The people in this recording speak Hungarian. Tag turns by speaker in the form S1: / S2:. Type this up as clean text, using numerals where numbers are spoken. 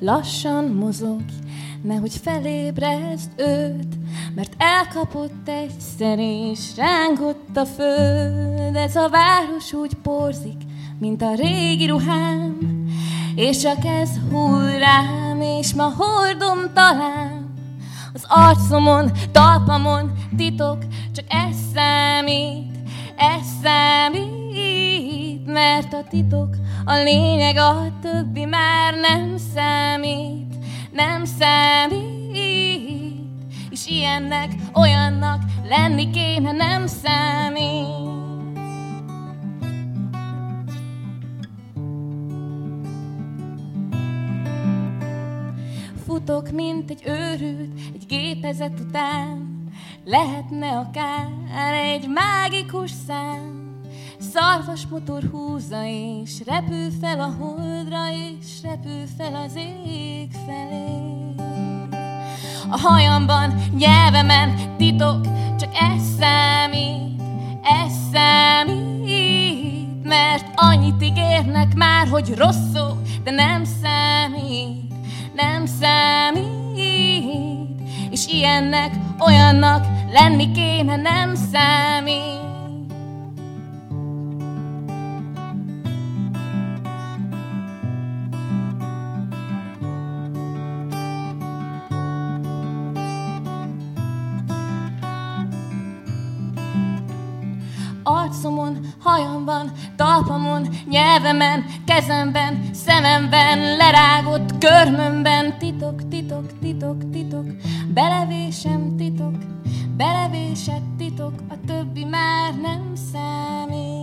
S1: lassan mozogj, nehogy felébrezd őt, mert elkapott egyszer és rángott a föld. Ez a város úgy porzik, mint a régi ruhám, és csak ez hull rám, és ma hordom talán. Az arcomon, talpamon titok, csak ez számít, mert a titok a lényeg, a többi már nem számít, nem számít. És ilyennek, olyannak lenni kéne, nem számít. Futok, mint egy őrült, egy gépezet után, lehetne akár egy mágikus szám. Szarvas motor húzza, és repül fel a holdra, és repül fel az ég felé. A hajamban, nyelvemen titok, csak ez számít, mert annyit ígérnek már, hogy rossz szó, de nem számít, nem számít. És ilyennek, olyannak lenni kéne, nem számít. Arcomon, hajamban, talpamon, nyelvemen, kezemben, szememben, lerágott körmömben titok, titok, titok, titok, belevésem titok, belevésett titok, a többi már nem számít.